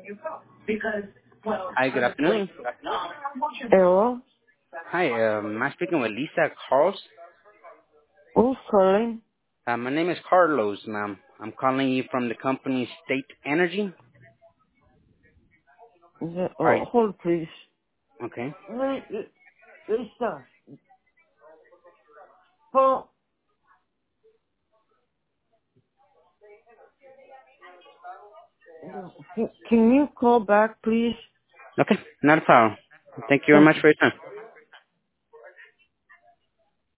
Hi, good afternoon. Hello? Hi, am speaking with Lisa Carls? Who's calling? My name is Carlos, ma'am. I'm calling you from the company State Energy. All right. Hold please. Okay. Lisa, hold. Can you call back please? Okay, not a problem. Thank you very Thank much you. for your time.